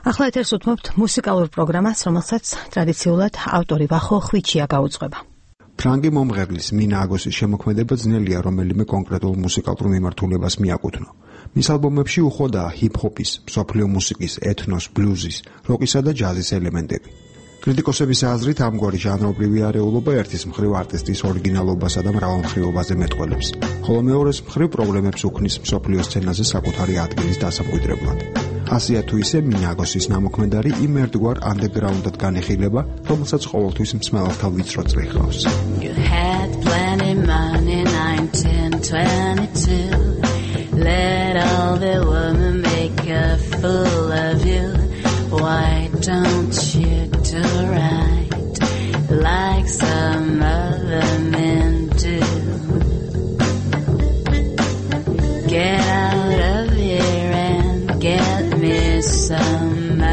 ახლა ეთერს უთმობთ მუსიკალურ პროგრამას, რომელსაც ტრადიციულად ავტორი ვახო ხვიჩია გაუძღვება. ფრანგი მომღერლის მინა აგოსის შემოქმედება ძნელია რომელიმე კონკრეტულ მუსიკალურ მიმართულებას მიაკუთვნო. მის ალბომებში უხვადაა ჰიპ-ჰოპის, მსოფლიო მუსიკის, ეთნოს, ბლუზის, როკისა და ჯაზის ელემენტები. კრიტიკოსების აზრით ამგვარი ჟანრობრივი არეულობა ერთის მხრივ არტისტის ორიგინალობასა და მრავალმხრივობაზე მეტყველებს, ხოლო მეორეს მხრივ პრობლემებს უქმნის მსოფლიო სცენაზე საკუთარი ადგილის დასამკვიდრებლად. ასეა თუ ისე მინა აგოსის ნამოქმედარი იმ ერთგვარ ანდერგრაუნდად განიხილება, რომელსაც ყოველთვის მსმელელთა ვიწრო წრე ჰყავს. You had plenty money 1922. Let all the women make a fool of you. Why don't you do right like some other men do? Get out of here and get me some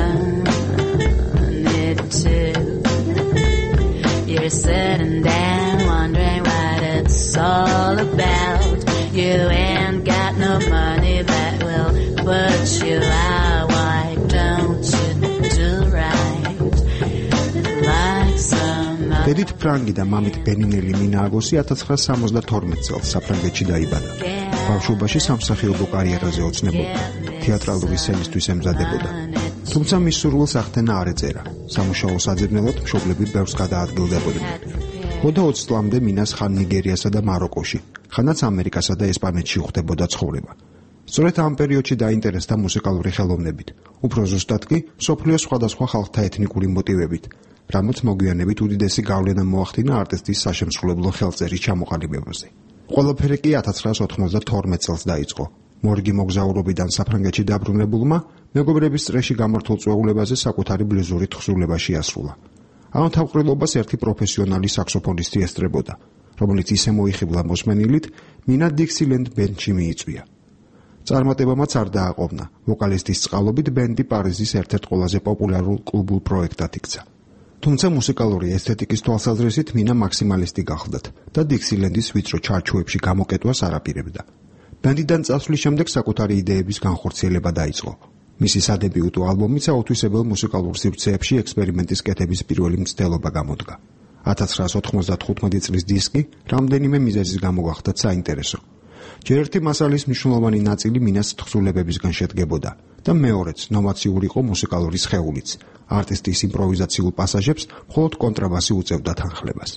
money too. You're sitting down wondering what it's all about. You ain't got no money that will put you out. Why don't you do right like some other? Edith ფრანგი და მამით ბენინელი მინა აგოსი 1972 წელს საფრანგეთში დაიბადა. ბავშვობაში სამსახიობო კარიერაზე ოცნებობდა, თეატრალური სცენისთვის ემზადებოდა. თუმცა მის სურვილს ახდენა არ ეწერა. სამუშაო საძებნელად მშობლები ბევრს გადაადგილდებოდნენ. ხოდა 20 წლამდე მინას ხან ნიგერიასა და მაროკოში, ხანაც ამერიკასა და ესპანეთში ხვდებოდა ცხოვრება. სწორედ ამ პერიოდში დაინტერესდა მუსიკალური ხელოვნებით, უფრო ზუსტად კი მსოფლიოს სხვადასხვა ხალხთა ეთნიკური მოტივებით, რამაც მოგვიანებით უდიდესი გავლენა მოახდინა არტისტის საშემსრულებლო ხელწერის ჩამოყალიბებაზე. ყველაფერი კი 1992 წელს დაიწყო. მორგი მოგზაურობიდან საფრანგეთში დაბრუნებულმა მეგობრების წრეში გამართულ წვეულებაზე საკუთარი ბლუზური თხზულება შეასრულა. ამ თავყრილობას ერთი პროფესიონალი საქსოფონისტი ესწრებოდა, რომელიც ისე მოიხიბლა მოსმენილით, მინა დიქსილენდ ბენდში მიიწვია. წარმატებამაც არ დააყოვნა. ვოკალისტის წყალობით ბენდი პარიზის ერთ-ერთ ყველაზე პოპულარულ კლუბულ პროექტად იქცა. თუმცა მუსიკალური ესთეტიკის თვალსაზრისით მინა მაქსიმალისტი გახლდათ და დიქსილენდის ვიწრო ჩარჩოებში გამოკეტვას არ აპირებდა. ბენდიდან წასვლის შემდეგ საკუთარი იდეების განხორციელება დაიწყო. მისი სადებიუტო ალბომიც აუთვისებელ მუსიკალურ სივრცეებში ექსპერიმენტის კეთების პირველი მცდელობა გამოდგა. 1995 წლის დისკი რამდენიმე მიზეზის გამო გახდა საინტერესო. ჯერ ერთი მასალის მნიშვნელოვანი ნაწილი მინას თხზულებებისგან შედგებოდა და მეორეც ნოვაციური იყო მუსიკალური სხეულიც. არტისტის იმპროვიზაციულ პასაჟებს მხოლოდ კონტრაბასი უწევდა თანხლებას.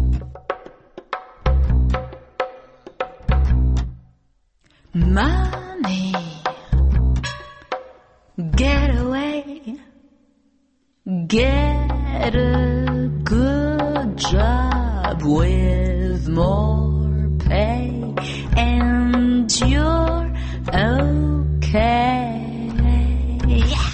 Money, get away, get a good job with more pay, and you're okay. Yeah.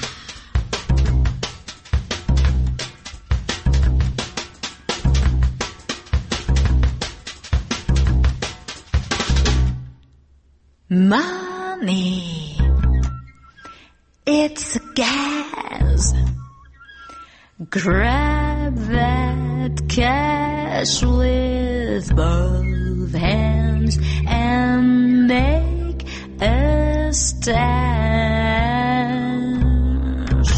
Money, it's a gas. Grab that cash with both hands and make a stash.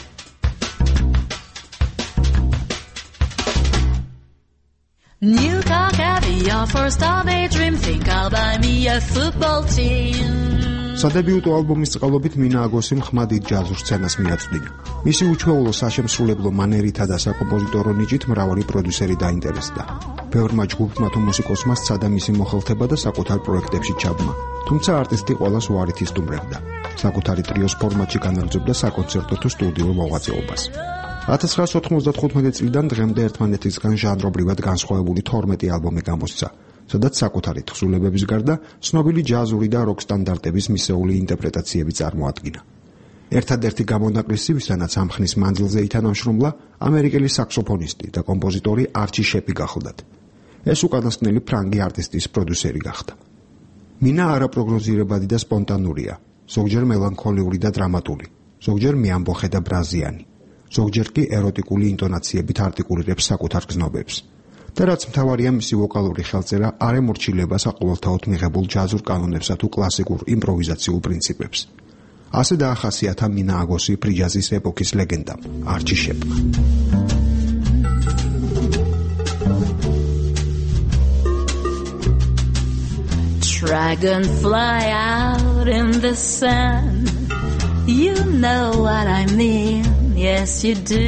New car, caviar, first star daydream. Think I'll buy me a football team. სადებიუტო ალბომის წყალობით მინა აგოსიმ ხმადით ჯაზურ სცენას მიაწვდინა. მისი უჩვეულო საშემსრულებლო მანერითა და საკომპოზიტორო ნიჭით მრავალი პროდიუსერი დაინტერესდა. ბევრმა ჯგუფმა თუ მუსიკოსმა სცადა მისი მოხელთება და საკუთარ პროექტებში ჩაბმა. თუმცა არტისტი ყველას უარით ისტუმრებდა. საკუთარი ტრიოს ფორმატში განაგრძობდა საკონცერტო თუ სტუდიურ მოღვაწეობას. 1995 წლიდან დღემდე ერთმანეთისგან ჟანრობრივად განსხვავებული 12 ალბომი გამოსცა, სადაც საკუთარი თხზულებების გარდა ცნობილი ჯაზური და როკ სტანდარტების მისეული ინტერპრეტაციები წარმოადგინა. ერთადერთი გამონაკლისი, ვისთანაც ამ ხნის მანძილზე ითანამშრომლა, ამერიკელი საქსოფონისტი და კომპოზიტორი არჩი შეპი გახლდათ. ეს უკანასკნელი ფრანგი არტისტის პროდიუსერი გახდა. მინა არაპროგნოზირებადი და სპონტანურია, ზოგჯერ მელანქოლიური და დრამატული, ზოგჯერ მიამბოხე და ბრაზიანი, ზოგჯერ კი ეროტიკული ინტონაციებით არტიკულირებს საკუთარ გზნობებს. და რაც მთავარია, მისი ვოკალური ხელწერა არ ემორჩილება საყოველთაოდ მიღებულ ჯაზურ კანონებსა თუ კლასიკურ იმპროვიზაციულ პრინციპებს. ასე დაახასიათა მინა აგოსი ფრიჯაზის ეპოქის ლეგენდამ, არჩი შეპმა. Dragonfly out in the sun. You know what I mean, yes you do.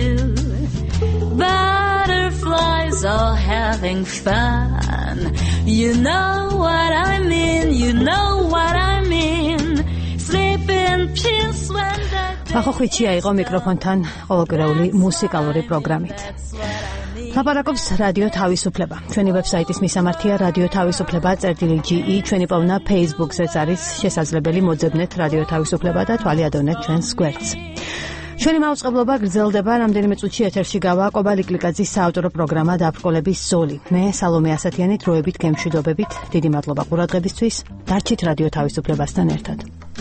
Butterflies all having fun. You know what I mean, you know what I mean. Sleep in peace when the ახო ხვიჩია იყო მიკროფონთან ყოველკვირეული მუსიკალური პროგრამით. ლაპარაკობს რადიო თავისუფლება. ჩვენი ვებსაიტის მისამართია რადიო თავისუფლება.ge, ჩვენი პოვნა Facebook-ზეც არის შესაძლებელი, მოძებნეთ რადიო თავისუფლება და თვალიადოვნეთ ჩვენს გვერდს. ჩვენი მაუწყებლობა გრძელდება, რამდენიმე წუთში ეთერში გავა კობალი კლიკაძის საავტორო პროგრამა დაბრკოლების ზოლი. მე სალომე ასათიანი დროებით გემშვიდობებით. დიდი მადლობა ყურადღებისთვის. დარჩით რადიო თავისუფლებასთან ერთად.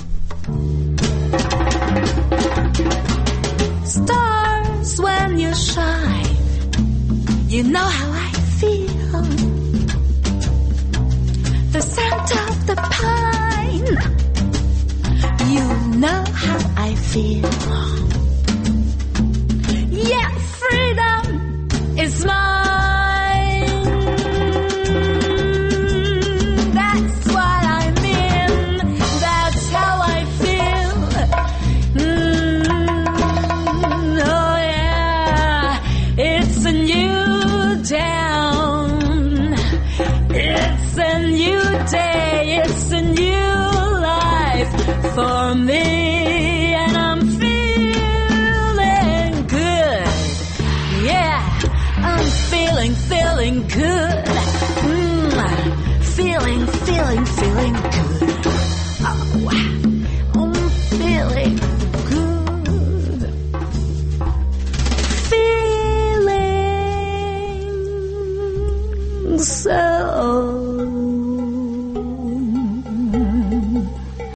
Stars when you shine. You know how I feel. The scent of the pine. You know how I feel. Yeah, freedom is mine. That's what I mean. That's how I feel. Oh yeah, it's a new down. It's a new day, it's a new life for me, and I'm feeling good. Yeah, I'm feeling good. Feeling good. Oh, I'm feeling good. Feeling so